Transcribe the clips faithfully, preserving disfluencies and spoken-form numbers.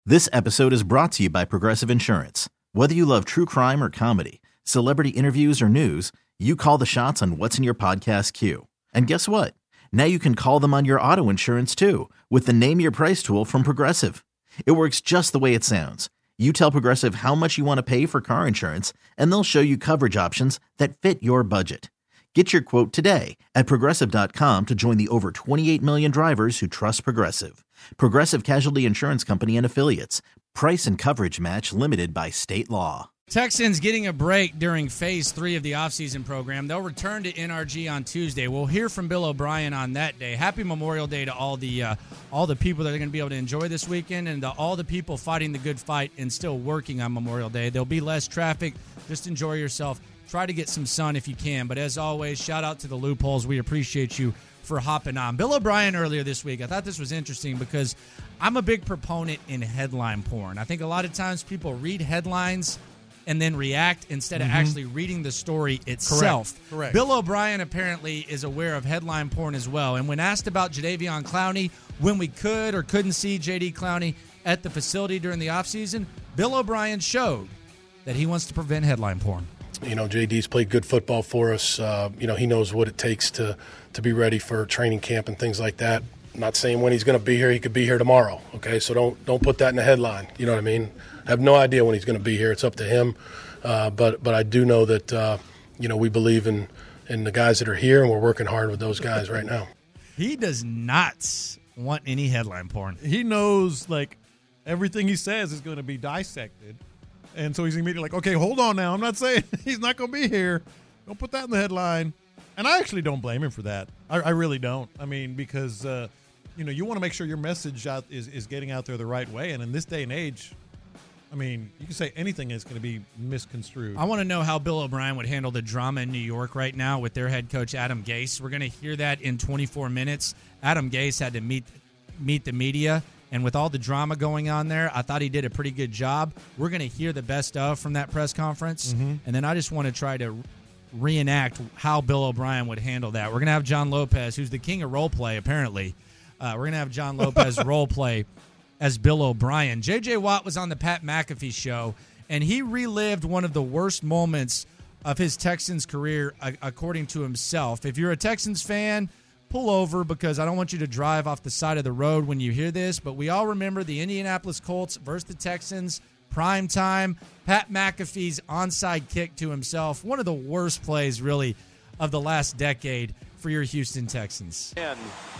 This episode is brought to you by Progressive Insurance. Whether you love true crime or comedy, celebrity interviews or news, you call the shots on what's in your podcast queue. And guess what? Now you can call them on your auto insurance too with the Name Your Price tool from Progressive. It works just the way it sounds. You tell Progressive how much you want to pay for car insurance, and they'll show you coverage options that fit your budget. Get your quote today at Progressive dot com to join the over twenty-eight million drivers who trust Progressive. Progressive Casualty Insurance Company and Affiliates. Price and coverage match limited by state law. Texans getting a break during phase three of the offseason program. They'll return to N R G on Tuesday. We'll hear from Bill O'Brien on that day. Happy Memorial Day to all the uh, all the people that are going to be able to enjoy this weekend, and to all the people fighting the good fight and still working on Memorial Day. There'll be less traffic. Just enjoy yourself. Try to get some sun if you can. But as always, shout out to the Loopholes. We appreciate you for hopping on. Bill O'Brien earlier this week, I thought this was interesting because I'm a big proponent in headline porn. I think a lot of times people read headlines and then react instead of mm-hmm. actually reading the story itself. Correct. Correct. Bill O'Brien apparently is aware of headline porn as well. And when asked about Jadeveon Clowney, when we could or couldn't see J D. Clowney at the facility during the offseason, Bill O'Brien showed that he wants to prevent headline porn. You know, J D's played good football for us. Uh, you know, he knows what it takes to, to be ready for training camp and things like that. I'm not saying when he's going to be here. He could be here tomorrow, okay? So don't don't put that in the headline. You know what I mean? I have no idea when he's going to be here. It's up to him. Uh, but but I do know that, uh, you know, we believe in, in the guys that are here, and we're working hard with those guys right now. He does not want any headline porn. He knows, like, everything he says is going to be dissected. And so he's immediately like, okay, hold on now. I'm not saying he's not going to be here. Don't put that in the headline. And I actually don't blame him for that. I, I really don't. I mean, because, uh, you know, you want to make sure your message out is, is getting out there the right way. And in this day and age, I mean, you can say anything is going to be misconstrued. I want to know how Bill O'Brien would handle the drama in New York right now with their head coach, Adam Gase. We're going to hear that in twenty-four minutes. Adam Gase had to meet meet the media. And with all the drama going on there, I thought he did a pretty good job. We're going to hear the best of from that press conference. Mm-hmm. And then I just want to try to reenact how Bill O'Brien would handle that. We're going to have John Lopez, who's the king of role play, apparently. Uh, we're going to have John Lopez role play as Bill O'Brien. J J. Watt was on the Pat McAfee show, and he relived one of the worst moments of his Texans career, according to himself. If you're a Texans fan, pull over, because I don't want you to drive off the side of the road when you hear this. But we all remember the Indianapolis Colts versus the Texans, prime time. Pat McAfee's onside kick to himself. One of the worst plays, really, of the last decade for your Houston Texans. Oh,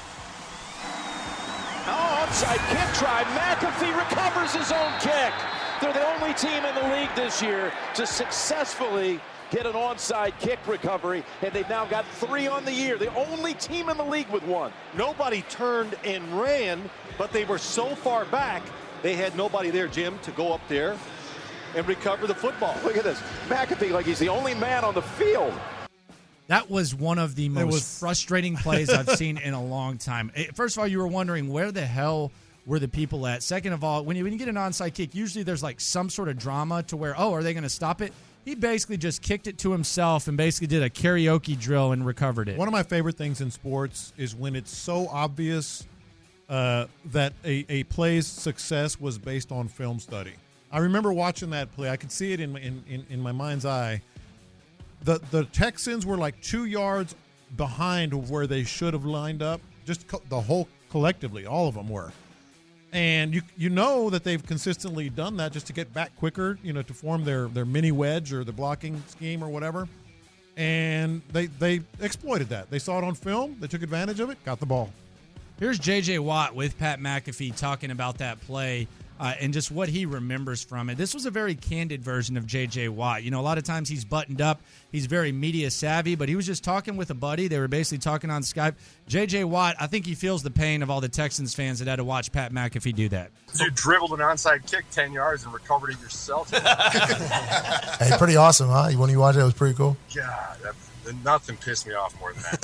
onside kick try. McAfee recovers his own kick. They're the only team in the league this year to successfully get an onside kick recovery, and they've now got three on the year. The only team in the league with one. Nobody turned and ran, but they were so far back, they had nobody there, Jim, to go up there and recover the football. Look at this. McAfee like he's the only man on the field. That was one of the most was... frustrating plays I've seen in a long time. First of all, you were wondering where the hell were the people at. Second of all, when you, when you get an onside kick, usually there's like some sort of drama to where, oh, are they going to stop it? He basically just kicked it to himself and basically did a karaoke drill and recovered it. One of my favorite things in sports is when it's so obvious uh, that a, a play's success was based on film study. I remember watching that play. I could see it in in, in, in my mind's eye. The the Texans were like two yards behind where they should have lined up. Just co- the whole collectively, all of them were. And you you know that they've consistently done that just to get back quicker, you know, to form their, their mini wedge or the blocking scheme or whatever. And they they exploited that. They saw it on film. They took advantage of it, got the ball. Here's J J. Watt with Pat McAfee talking about that play uh, and just what he remembers from it. This was a very candid version of J J. Watt. You know, a lot of times he's buttoned up. He's very media savvy, but he was just talking with a buddy. They were basically talking on Skype. J J. Watt, I think he feels the pain of all the Texans fans that had to watch Pat McAfee do that. You dribbled an onside kick ten yards and recovered it yourself. Hey, pretty awesome, huh? When you watch it, it was pretty cool. God, that, nothing pissed me off more than that.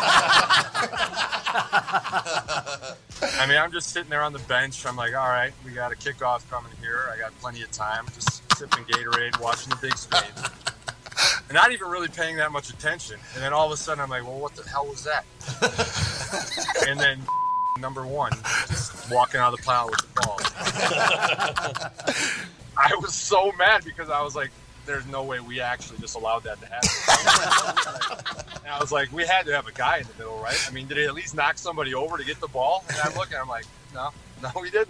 I mean, I'm just sitting there on the bench. I'm like, all right, we got a kickoff coming here. I got plenty of time. Just sipping Gatorade, watching the big screen. And not even really paying that much attention. And then all of a sudden, I'm like, well, what the hell was that? And then number one, just walking out of the pile with the ball. I was so mad because I was like, there's no way we actually just allowed that to happen. And I was like, we had to have a guy in the middle, right? I mean, did he at least knock somebody over to get the ball? And I'm looking, I'm like, no, no, we didn't.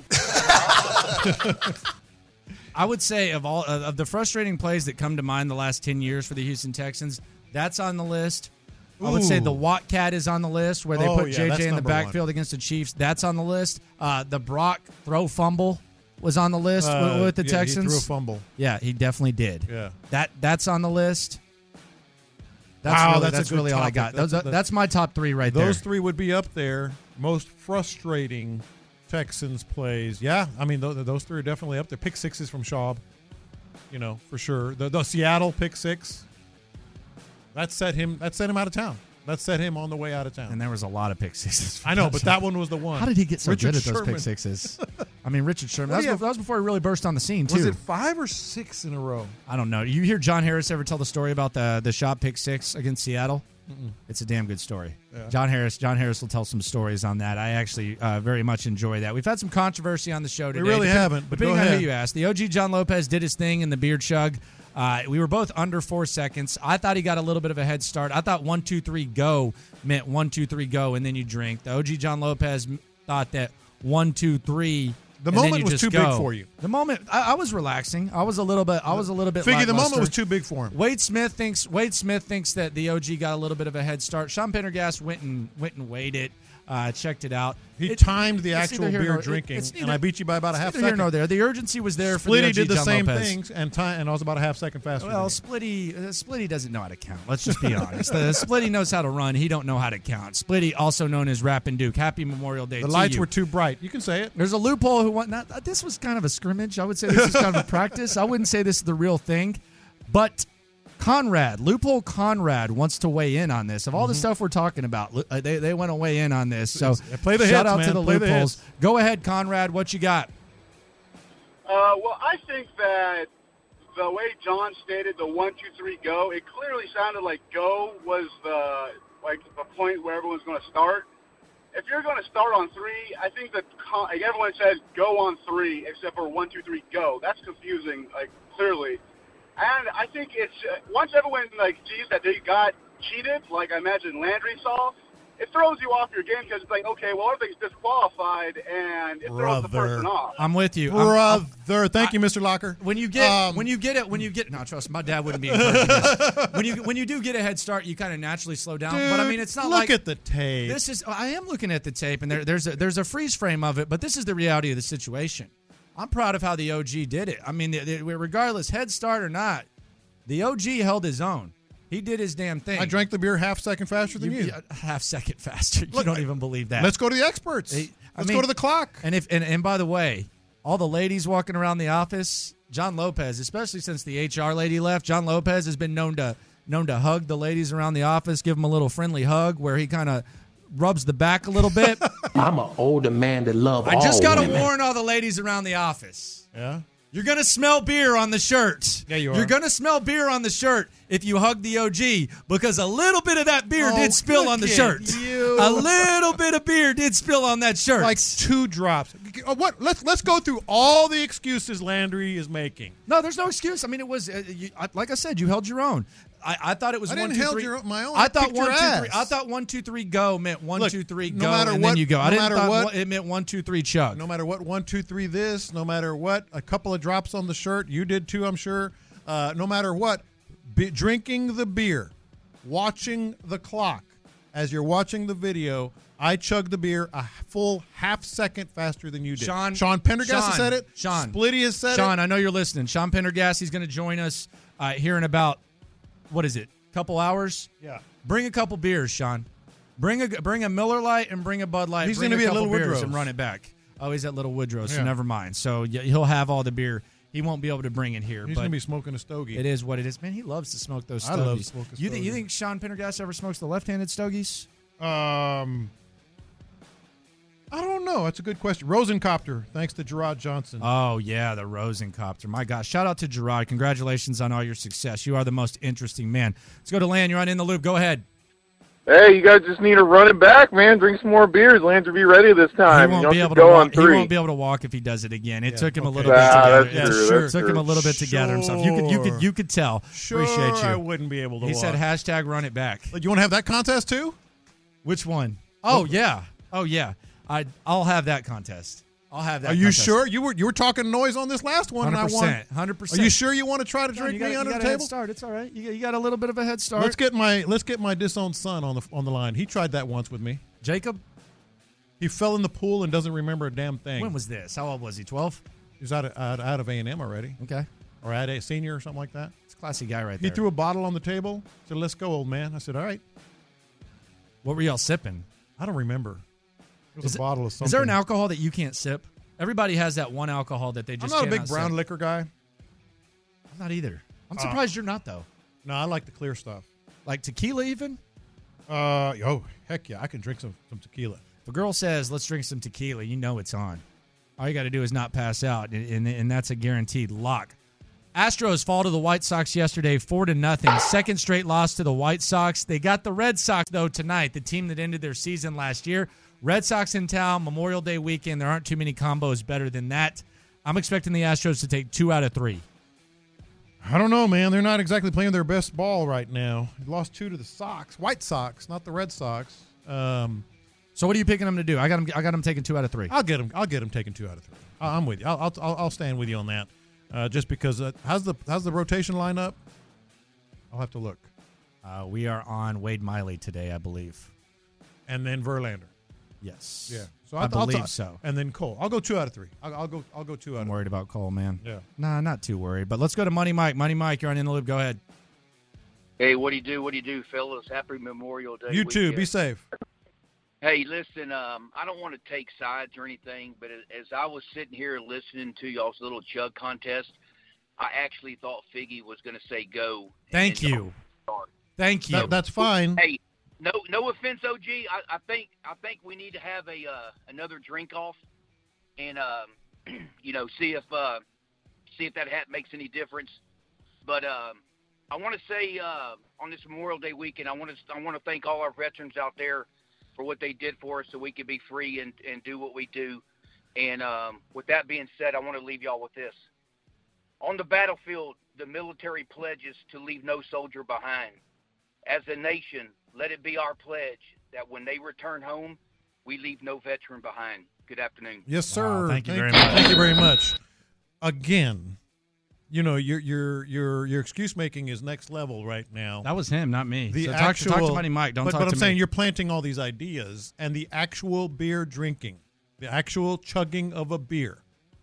I would say of all of the frustrating plays that come to mind the last ten years for the Houston Texans, that's on the list. I would say the Watt Cat is on the list, where they Oh, put yeah, J that's J in the number backfield one. against the Chiefs. That's on the list. Uh, the Brock throw fumble was on the list Uh, with, with the yeah, Texans. He threw a fumble. Yeah, he definitely did. Yeah. That that's on the list. That's Wow, really, that's a that's good really all I topic. got. That's- Those, that's- that's my top three right there. Those three would be up there. Most frustrating Texans plays. Yeah, I mean, those, those three are definitely up there. Pick sixes from Schaub, you know, for sure. The, the Seattle pick six, that set him. That set him out of town. That set him on the way out of town. And there was a lot of pick sixes. I know, but that one was the one. How did he get so Richard good at those Sherman. pick sixes? I mean, Richard Sherman. What That do you was, have- that was before he really burst on the scene, too. Was it five or six in a row? I don't know. You hear John Harris ever tell the story about the the shot pick six against Seattle? Mm-mm. It's a damn good story. Yeah. John Harris. John Harris will tell some stories on that. I actually uh, very much enjoy that. We've had some controversy on the show today. We really Dep- haven't, but depending go on ahead. who you ask. The O G John Lopez did his thing in the beard chug. Uh, we were both under four seconds. I thought he got a little bit of a head start. I thought one, two, three, go meant one, two, three, go, and then you drink. The O G John Lopez m- thought that one, two, three. The and then moment you was just too go. big for you. The moment, I, I was relaxing. I was a little bit. I was a little bit. Figure the moment lackluster. was too big for him. Wade Smith thinks Wade Smith thinks that the O G got a little bit of a head start. Sean Pendergast went and went and weighed it, uh, checked it out. He It- timed the it's actual neither here beer nor- it- drinking, it's and neither- I beat you by about a it's half neither here second. nor there. The urgency was there for the O Splitty G did the John same Lopez. things, and time, and I was about a half second faster. Well, than Splitty, uh, Splitty doesn't know how to count. Let's just be honest. The Splitty knows how to run. He don't know how to count. Splitty, also known as Rappin' Duke. Happy Memorial Day you. The to lights you. were too bright. You can say it. There's a loophole who won. Not, this was kind of a scrimmage. I would say this is kind of a practice. I wouldn't say this is the real thing. But Conrad, Loophole Conrad wants to weigh in on this. Of all the stuff we're talking about, lo- uh, they, they want to weigh in on this. So It's- play the shout hits, out man. to the Play the loopholes. hits. Go ahead, Conrad. What you got? Uh, well, I think that the way John stated the one, two, three, go, it clearly sounded like go was the like the point where everyone's going to start. If you're going to start on three, I think that con- like everyone says go on three except for one, two, three, go. That's confusing, like clearly. And I think it's uh, once everyone like sees that they got cheated, like I imagine Landry saw, it throws you off your game because it's like, okay, well, everything's disqualified, and it throws the Brother. person off. I'm with you. I'm- I'm- Brother, thank you, Mister Locker. When you get Um, when you get it when you get no trust me, my dad wouldn't be encouraging this. When you when you do get a head start, you kind of naturally slow down. but I Dude, mean, it's not look like at the tape. this is. I am looking at the tape, and there, there's a, there's a freeze frame of it. But this is the reality of the situation. I'm proud of how the O G did it. I mean, the, the, regardless head start or not, the O G held his own. He did his damn thing. I drank the beer half second faster than you. You- a half second faster. You Look, don't even believe that. Let's go to the experts. Hey, I Let's mean- go to the clock. And if and, and by the way, all the ladies walking around the office, John Lopez, especially since the H R lady left, John Lopez has been known to known to hug the ladies around the office, give them a little friendly hug where he kind of rubs the back a little bit. I'm an older man that love I just all got to women. warn all the ladies around the office. Yeah. You're going to smell beer on the shirt. Yeah, you are. You're going to smell beer on the shirt if you hug the O G because a little bit of that beer Oh, did spill look on the at shirt. you. A little bit of beer did spill on that shirt. Like two drops. Uh, What? Let's let's go through all the excuses Landry is making. No, there's no excuse. I mean, it was uh, you, I, like I said, you held your own. I, I thought it was I one, didn't two, held three. your- my own. I I thought kicked one, your two, ass. three. I thought one, two, three, go meant one, Look, two, three, no go, matter and what- then you go. I no didn't matter thought what- one- it meant one, two, three, chug. No matter what, one, two, three, this. No matter what, a couple of drops on the shirt. You did too, I'm sure. Uh, no matter what, be, drinking the beer, watching the clock as you're watching the video. I chugged the beer a full half second faster than you did. Sean, Sean Pendergast Sean, has said it. Sean, Splitty has said Sean, it. I know you're listening. Sean Pendergast, he's going to join us uh, here in about what is it? Couple hours. Yeah. Bring a couple beers, Sean. Bring a bring a Miller Lite and bring a Bud Light. He's Bring gonna be a at couple Little beers Woodrow's. and run it back. Oh, he's at Little Woodrow, so Yeah. never mind. So yeah, he'll have all the beer. He won't be able to bring it here. He's but going to be smoking a stogie. it is what it is. Man, he loves to smoke those I stogies. love smoking You think you stogie. think Sean Pendergast ever smokes the left-handed stogies? Um, I don't know. That's a good question. Rosencopter, thanks to Gerard Johnson. Oh, yeah, the Rosencopter. My gosh. Shout out to Gerard. Congratulations on all your success. You are the most interesting man. Let's go to Lan. You're on In the Loop. Go ahead. Hey, you guys just need to run it back, man. Drink some more beers. Landry, be ready this time. He won't you be don't able go to on walk. He three. won't be able to walk if he does it again. It Yeah, took him a okay. little bit Ah, to gather. that's Yeah, true, sure. that's It took him a true. little bit to gather himself. You could, you could, you could tell. Sure, Appreciate you. I wouldn't be able to He walk. said hashtag run it back. But you want to have that contest too? Which one? Oh yeah. Oh yeah. I I'll have that contest. I'll have that. Are you contest. sure? You were you were talking noise on this last one, and I Hundred won. percent. Hundred percent. Are you sure you want to try to John, drink you got, me you under got the a head table? start. It's all right. You, you got a little bit of a head start. Let's get my let's get my disowned son on the on the line. He tried that once with me. Jacob. He fell in the pool and doesn't remember a damn thing. When was this? How old was he? Twelve. He was out of out, out of A and M already, Okay. or at a senior or something like that. It's a classy guy right He there. threw a bottle on the table. Said, "Let's go, old man." I said, "All right." What were y'all sipping? I don't remember. It was Is a it- bottle of something. Is there an alcohol that you can't sip? Everybody has that one alcohol that they I'm just. not a big cannot brown sip. liquor guy. I'm not either. I'm Uh, surprised you're not though. No, I like the clear stuff. Like tequila, even. Uh oh, heck yeah, I can drink some some tequila. If a girl says, "Let's drink some tequila," you know it's on. All you got to do is not pass out, and, and, and that's a guaranteed lock. Astros fall to the White Sox yesterday, four to nothing. Second straight loss to the White Sox. They got the Red Sox though tonight, the team that ended their season last year. Red Sox in town, Memorial Day weekend. There aren't too many combos better than that. I'm expecting the Astros to take two out of three. I don't know, man. They're not exactly playing their best ball right now. They lost two to the Sox, White Sox, not the Red Sox. Um, So what are you picking them to do? I got them. I got them taking two out of three. I'll get them. I'll get them taking two out of three. I- I'm with you. I'll I'll, I'll stand with you on that. Uh, just because uh, how's the how's the rotation line up? I'll have to look. Uh, we are on Wade Miley today, I believe. And then Verlander. Yes. Yeah. So I I'll, I'll believe ta- so. And then Cole. I'll go two out of three. I'll, I'll go. I'll go two out. I'm of worried about Cole, man. Yeah. Nah, not too worried. But let's go to Money Mike. Money Mike, you're on In the Loop. Go ahead. Hey, what do you do? What do you do, fellas? Happy Memorial Day. You too. weekend. Be safe. Hey, listen, um, I don't want to take sides or anything, but as I was sitting here listening to y'all's little chug contest, I actually thought Figgy was going to say go. Thank you. Thank you. That, that's fine. Hey, no, no offense, O G. I, I think I think we need to have a uh, another drink off, and um, you know, see if uh, see if that hat makes any difference. But um, I want to say uh, on this Memorial Day weekend, I want to I want to thank all our veterans out there for what they did for us, so we could be free and, and do what we do. And um, with that being said, I want to leave y'all with this: on the battlefield, the military pledges to leave no soldier behind. As a nation, let it be our pledge that when they return home, we leave no veteran behind. Good afternoon. Yes, sir. Wow, thank you very you. much. Thank you very much. Again, you know your your your your excuse making is next level right now. That was him, not me. The so actual, talk, talk to Money Mike. Don't but, talk but to I'm me. saying you're planting all these ideas, and the actual beer drinking, the actual chugging of a beer.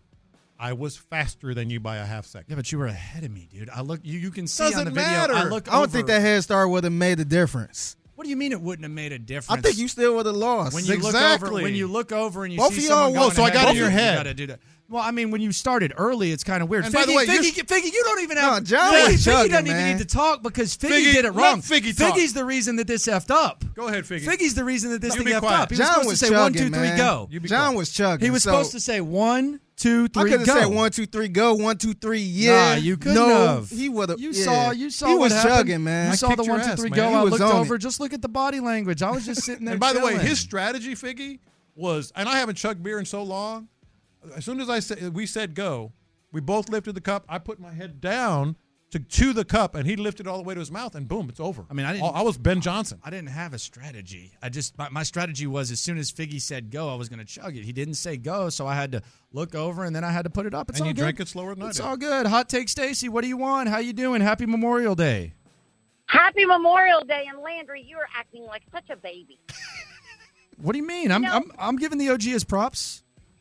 I was faster than you by a half second. Yeah, but you were ahead of me, dude. I look. You, you can see Doesn't on the video. matter. I look. I don't over. think that head start would have made a difference. What do you mean it wouldn't have made a difference? I think you still would have lost. When you Exactly. look over, when you look over and you Both see of y'all- someone whoa, going so I got ahead, in your you head. gotta do that. Well, I mean, when you started early, it's kind of weird. And Figgy, by the way, Figgy, you're- Figgy, you don't even have. No, John Figgy, was Figgy chugging, doesn't man. even need to talk because Figgy, Figgy- did it let wrong. Figgy talk. Figgy's the reason that this effed up. Go ahead, Figgy. Figgy's the reason that this You thing be effed quiet. up. He was John supposed was to say chugging, one, two, three, man. go. You be John quiet. was chugging. He was so supposed to say one, two, I three, could have go. said one, two, three, go. One, two, three, yeah. Nah, you couldn't no, have. He would have. You yeah. saw. You saw. He what was happened. chugging, man. You I saw the kicked your one, two, ass, three, man. go. He I was looked on over. it. Just look at the body language. I was just sitting there. And by the way, chilling. his strategy, Figgy, was, and I haven't chugged beer in so long. As soon as I said we said go, we both lifted the cup. I put my head down to chew the cup, and he lifted it all the way to his mouth, and boom, it's over. I mean, I didn't. I was Ben Johnson. I didn't have a strategy. I just my, my strategy was as soon as Figgy said go, I was going to chug it. He didn't say go, so I had to look over and then I had to put it up. It's And all you good. drank it slower than I It's did. all good. Hot take, Stacy. What do you want? How you doing? Happy Memorial Day. Happy Memorial Day, and Landry, you are acting like such a baby. What do you mean? I'm No. I'm I'm giving the O G his props.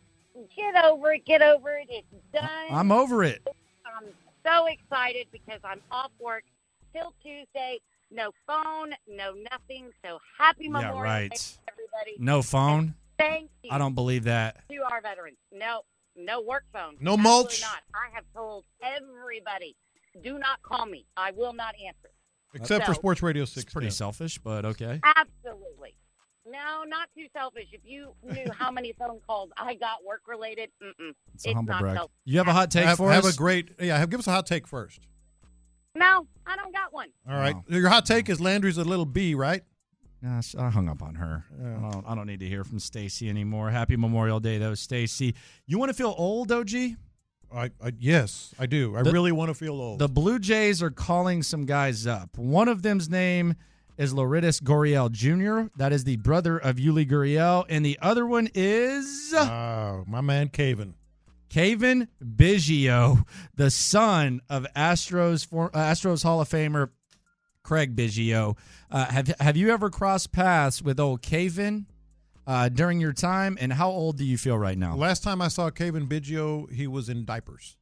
Get over it. Get over it. It's done. I'm over it. I'm so excited because I'm off work till Tuesday. No phone, no nothing. So happy Yeah, Memorial right. Day, everybody. No phone. Thank you. I don't believe that. To our veterans. No, no work phone. No Absolutely mulch? Not. I have told everybody, do not call me. I will not answer. Except for So- Sports Radio It's six. pretty selfish, but okay. Absolutely. No, not too selfish. If you knew how many phone calls I got work related, mm-mm. It's a humble not brag. selfish. You have a hot take have, for have us? a great yeah. Have, give us a hot take first. No, I don't got one. All right, Wow. your hot take is Landry's a little B, right? Gosh, I hung up on her. Yeah. I, don't, I don't need to hear from Stacy anymore. Happy Memorial Day, though, Stacy. You want to feel old, O G? I, I yes, I do. I the, really want to feel old. The Blue Jays are calling some guys up. One of them's name is Lourdes Gurriel Junior That is the brother of Yuli Gurriel. And the other one is... Oh, my man, Cavan. Cavan Biggio, the son of Astros for, uh, Astros Hall of Famer Craig Biggio. Uh, have have you ever crossed paths with old Cavan uh, during your time? And how old do you feel right now? Last time I saw Cavan Biggio, he was in diapers.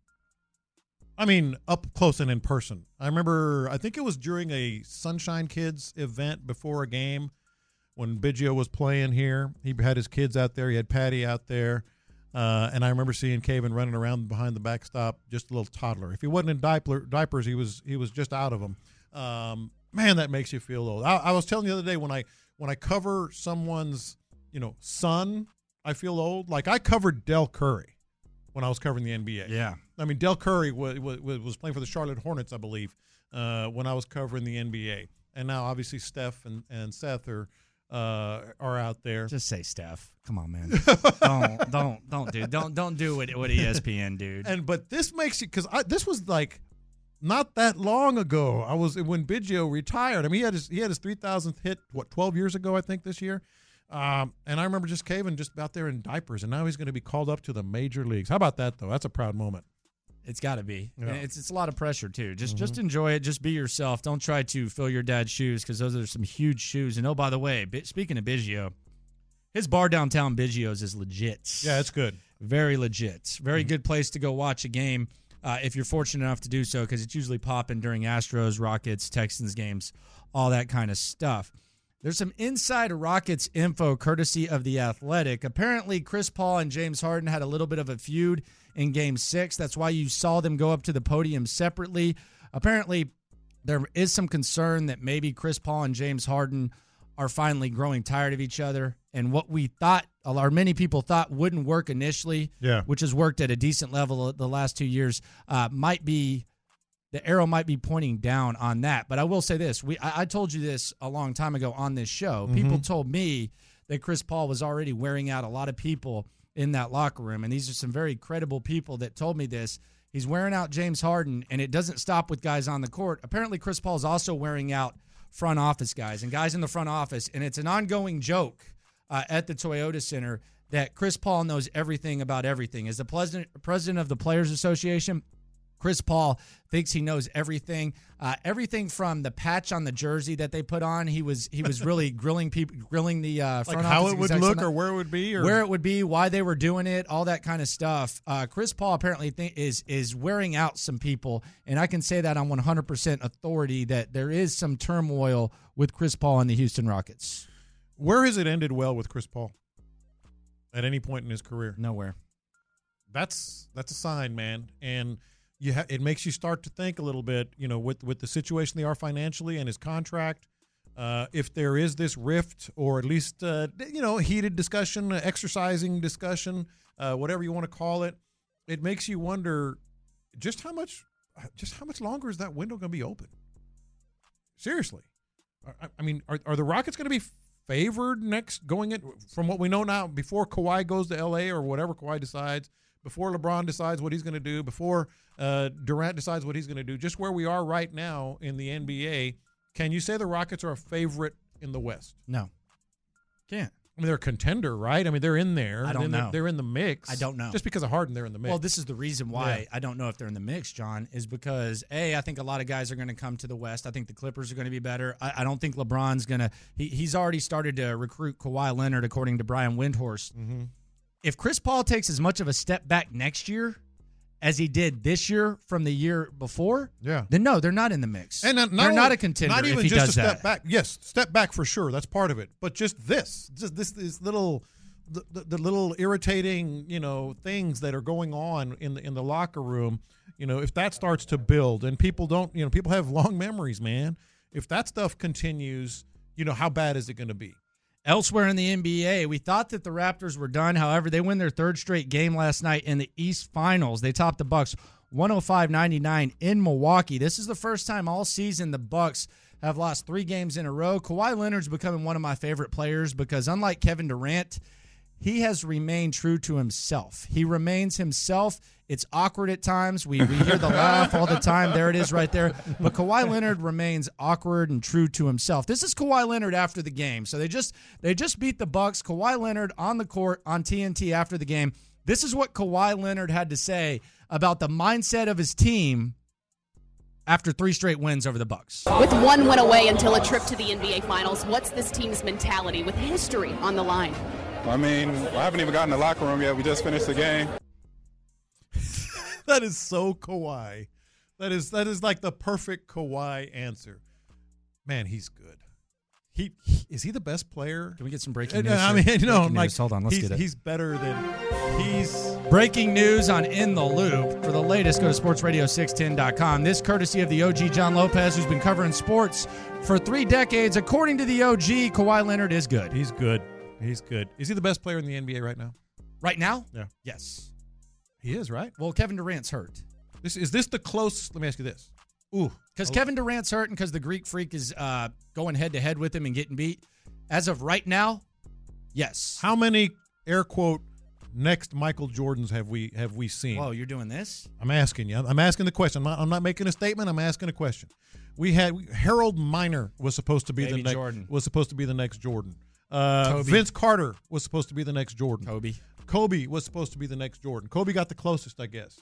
I mean, up close and in person. I remember, I think it was during a Sunshine Kids event before a game when Biggio was playing here. He had his kids out there. He had Patty out there. Uh, and I remember seeing Cavan running around behind the backstop, just a little toddler. If he wasn't in diaper, diapers, he was he was just out of them. Um, man, that makes you feel old. I, I was telling you the other day when I when I cover someone's you know son, I feel old. Like I covered Del Curry when I was covering the N B A. Yeah, I mean Del Curry was was, was playing for the Charlotte Hornets, I believe, uh, when I was covering the N B A. And now obviously Steph and, and Seth are. Uh, are out there. Just say Steph. Come on, man. don't don't don't do don't don't do what what E S P N, dude. And but this makes you because this was like not that long ago. I was when Biggio retired. I mean, he had his he had his three thousandth hit what twelve years ago, I think, this year. Um, and I remember just Cavan just out there in diapers, and now he's going to be called up to the major leagues. How about that, though? That's a proud moment. It's got to be. Yeah. It's it's a lot of pressure too. Just mm-hmm. just enjoy it. Just be yourself. Don't try to fill your dad's shoes because those are some huge shoes. And oh, by the way, speaking of Biggio, his bar downtown Biggio's is legit. Yeah, it's good. Very legit. Very mm-hmm. good place to go watch a game uh, if you're fortunate enough to do so because it's usually popping during Astros, Rockets, Texans games, all that kind of stuff. There's some inside Rockets info courtesy of The Athletic. Apparently, Chris Paul and James Harden had a little bit of a feud in Game six. That's why you saw them go up to the podium separately. Apparently, there is some concern that maybe Chris Paul and James Harden are finally growing tired of each other. And what we thought, or many people thought wouldn't work initially, yeah. which has worked at a decent level the last two years, uh, might be the arrow might be pointing down on that. But I will say this. we I, I told you this a long time ago on this show. Mm-hmm. People told me that Chris Paul was already wearing out a lot of people in that locker room, and these are some very credible people that told me this. He's wearing out James Harden, and it doesn't stop with guys on the court. Apparently, Chris Paul is also wearing out front office guys and guys in the front office, and it's an ongoing joke uh, at the Toyota Center that Chris Paul knows everything about everything. As the president, president of the Players Association, Chris Paul thinks he knows everything, uh, everything from the patch on the jersey that they put on. He was he was really grilling people, grilling the uh, front like office how it would look or or where it would be, or where it would be, why they were doing it, all that kind of stuff. Uh, Chris Paul apparently think is is wearing out some people, and I can say that on one hundred percent authority that there is some turmoil with Chris Paul and the Houston Rockets. Where has it ended well with Chris Paul? At any point in his career, nowhere. That's that's a sign, man, and. You ha- it makes you start to think a little bit, you know, with, with the situation they are financially and his contract, uh, if there is this rift or at least, uh, you know, heated discussion, uh, exercising discussion, uh, whatever you want to call it, it makes you wonder just how much just how much longer is that window going to be open? Seriously. I, I mean, are, are the Rockets going to be favored next going in from what we know now before Kawhi goes to L A or whatever Kawhi decides? Before LeBron decides what he's going to do, before uh, Durant decides what he's going to do, just where we are right now in the N B A, can you say the Rockets are a favorite in the West? No. Can't. I mean, they're a contender, right? I mean, they're in there. I don't they're, know. They're in the mix. I don't know. Just because of Harden, they're in the mix. Well, this is the reason why yeah. I don't know if they're in the mix, John, is because, A, I think a lot of guys are going to come to the West. I think the Clippers are going to be better. I, I don't think LeBron's going to he, – he's already started to recruit Kawhi Leonard, according to Brian Windhorst. Mm-hmm. If Chris Paul takes as much of a step back next year as he did this year from the year before, yeah, then no, they're not in the mix. And not, not they're only, not a contender not even if he just does a step that. back. Yes, step back for sure. That's part of it. But just this, just this, this little, the, the, the little irritating, you know, things that are going on in the in the locker room. You know, if that starts to build and people don't, you know, people have long memories, man. If that stuff continues, you know, how bad is it going to be? Elsewhere in the N B A, we thought that the Raptors were done. However, they win their third straight game last night in the East Finals. They topped the Bucks one oh five ninety-nine in Milwaukee. This is the first time all season the Bucks have lost three games in a row. Kawhi Leonard's becoming one of my favorite players because unlike Kevin Durant, he has remained true to himself. He remains himself. It's awkward at times. We, we hear the laugh all the time. There it is right there. But Kawhi Leonard remains awkward and true to himself. This is Kawhi Leonard after the game. So they just they just beat the Bucks. Kawhi Leonard on the court on T N T after the game. This is what Kawhi Leonard had to say about the mindset of his team after three straight wins over the Bucks. With one win away until a trip to the N B A Finals, what's this team's mentality with history on the line? I mean, I haven't even gotten in the locker room yet. We just finished the game. That is so Kawhi. That is that is like the perfect Kawhi answer. Man, he's good. He, he is he the best player? Can we get some breaking news? I mean, you know, breaking like news. Hold on, let's he's, get it. He's better than he's breaking news on In the Loop. For the latest, go to sports radio six ten dot com. This courtesy of the O G John Lopez, who's been covering sports for three decades. According to the O G, Kawhi Leonard is good. He's good. He's good. Is he the best player in the N B A right now? Right now? Yeah. Yes. He is, right? Well, Kevin Durant's hurt. This is this the close? Let me ask you this. Ooh, because Kevin Durant's hurt and because the Greek Freak is uh, going head to head with him and getting beat. As of right now, yes. How many air quote next Michael Jordans have we have we seen? Whoa, you're doing this? I'm asking you. I'm asking the question. I'm not, I'm not making a statement. I'm asking a question. We had Harold Miner was supposed to be Baby the next Jordan. was supposed to be the next Jordan. Uh, Kobe. Vince Carter was supposed to be the next Jordan. Kobe. Kobe was supposed to be the next Jordan. Kobe got the closest, I guess.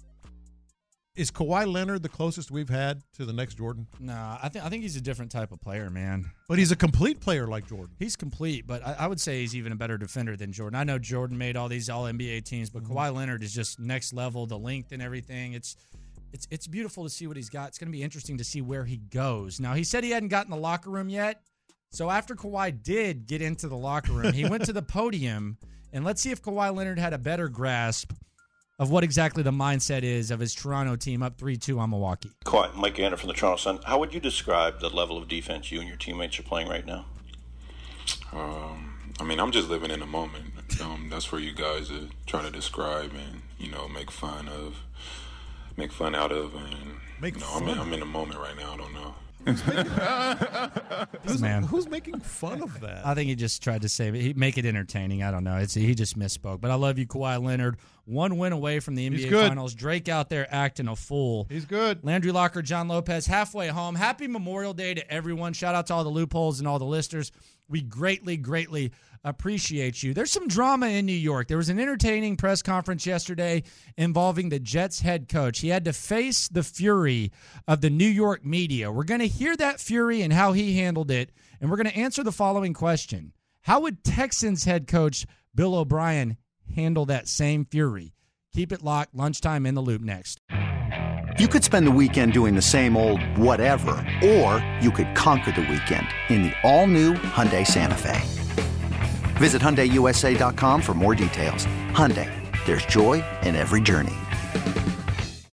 Is Kawhi Leonard the closest we've had to the next Jordan? No, I think I think he's a different type of player, man. But he's a complete player like Jordan. He's complete, but I, I would say he's even a better defender than Jordan. I know Jordan made all these All N B A teams, but mm-hmm. Kawhi Leonard is just next level. The length and everything. It's it's it's beautiful to see what he's got. It's going to be interesting to see where he goes. Now, he said he hadn't gotten the locker room yet. So after Kawhi did get into the locker room, he went to the podium, and let's see if Kawhi Leonard had a better grasp of what exactly the mindset is of his Toronto team up three two on Milwaukee. Kawhi, Mike Gander from the Toronto Sun. How would you describe the level of defense you and your teammates are playing right now? Um, I mean, I'm just living in the moment. Um, that's for you guys to try to describe and, you know, make fun of, make fun out of. And, make you know, fun. I'm in, I'm in the moment right now. I don't know. who's, man. who's making fun of that? I think he just tried to say it. He make it entertaining. I don't know. It's he just misspoke. But I love you, Kawhi Leonard. One win away from the N B A He's good. Finals. Drake out there acting a fool. He's good. Landry Locker, John Lopez, halfway home. Happy Memorial Day to everyone. Shout out to all the loopholes and all the listeners. We greatly, greatly appreciate you. There's some drama in New York. There was an entertaining press conference yesterday involving the Jets head coach. He had to face the fury of the New York media. We're going to hear that fury and how he handled it, and we're going to answer the following question. How would Texans head coach Bill O'Brien handle that same fury? Keep it locked. Lunchtime in the Loop next. You could spend the weekend doing the same old whatever, or you could conquer the weekend in the all-new Hyundai Santa Fe. Visit Hyundai U S A dot com for more details. Hyundai, there's joy in every journey.